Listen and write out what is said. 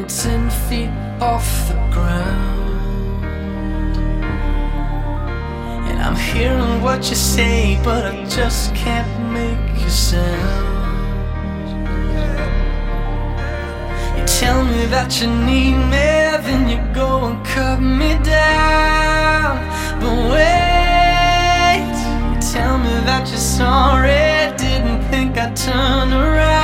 10 feet off the ground. And I'm hearing what you say, but I just can't make a sound. You tell me that you need me, then you go and cut me down. But wait, you tell me that you're sorry, didn't think I'd turn around.